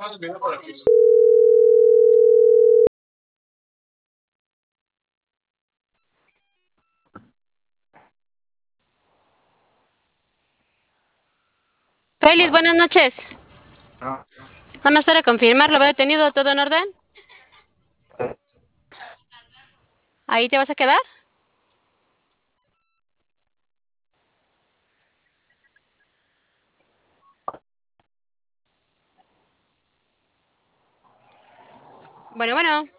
Félix, buenas noches. Nada más para confirmar, ¿lo veo detenido? ¿Todo en orden? ¿Ahí te vas a quedar? Bueno, bueno.